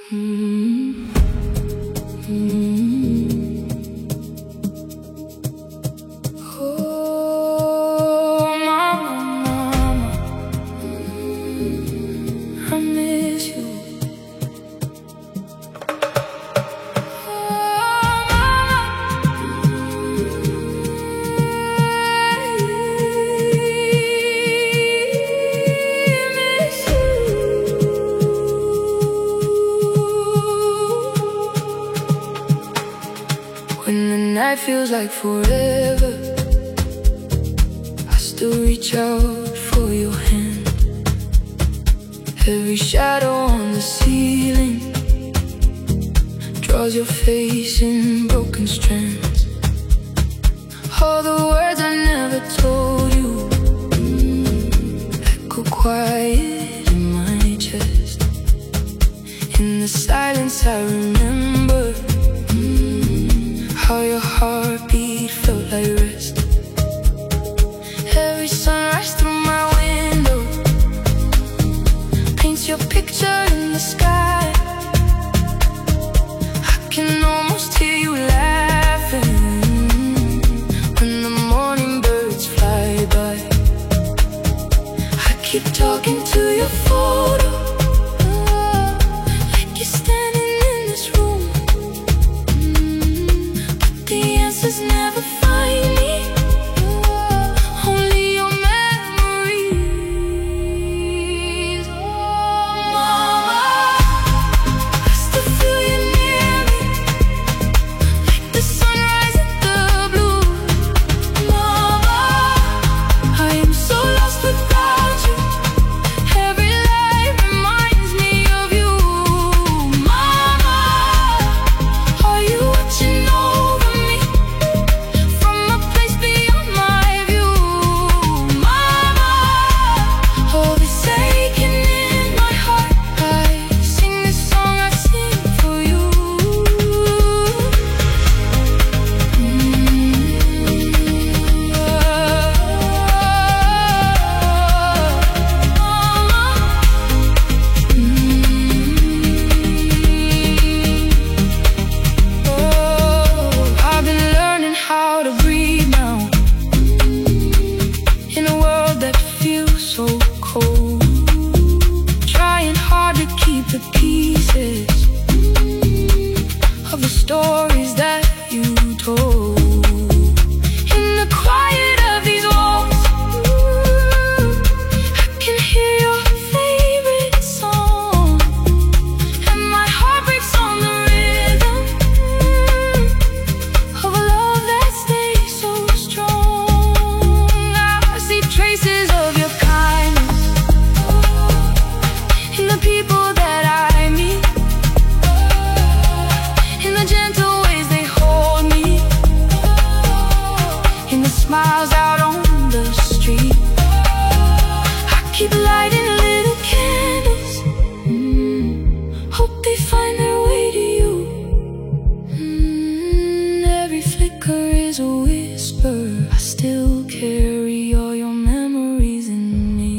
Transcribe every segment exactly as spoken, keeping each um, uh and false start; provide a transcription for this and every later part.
Mm-hmm. Mm-hmm. Oh, mama, mama, I miss you. When the night feels like forever, I still reach out for your hand. Every shadow on the ceiling draws your face in broken strands. All the words I never told you echo quiet in my chest. In the silence I remember how your heartbeat felt like rest. Every sunrise through my window paints your picture in the sky. I can almost hear you laughing when the morning birds fly by. I keep talking to your photo, like you're standing in this room. The answers never find me, only your memories. Oh, mama, I still feel you near me, like the sunrise in the blue. Mama, I am so lost without you. Every light reminds me of you. Mama, are you watching over me from a place beyond my view? Mama, all this aching in my heart, I sing this song I sing for you. Oh, I've been learning how to breathe now, in a world that feels so cold. Trying hard to keep the pieces of the stories that you told. In the quiet of these walls, I can hear your favorite song, and my heart breaks on the rhythm of a love that stays so strong. I see traces of your kindness in the people that I meet, in the gentle ways they hold me, in the smiles out on the street. I keep lighting little candles, mm, hope they find their way to you. Mm, every flicker is a whisper, I still carry all your memories in me.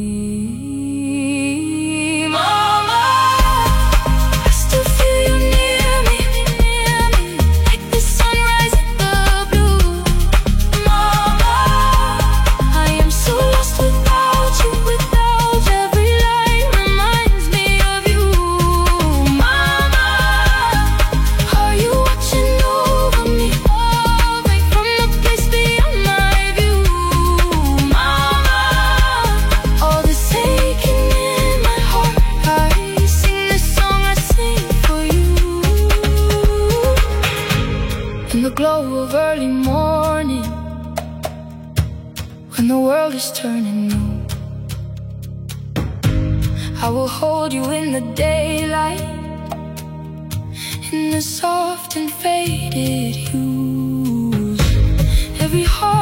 Mama, I still feel you near me, like the sunrise in the blue. Mama, I am so lost without you, without you. Every light reminds me of you. Mama, are you watching over me from the place beyond my view? Mama, all this aching in my heart, I sing this song I sing for you. In the glow of early morning, when the world is turning new, I will hold you in the daylight, in the soft and faded hues. Every heart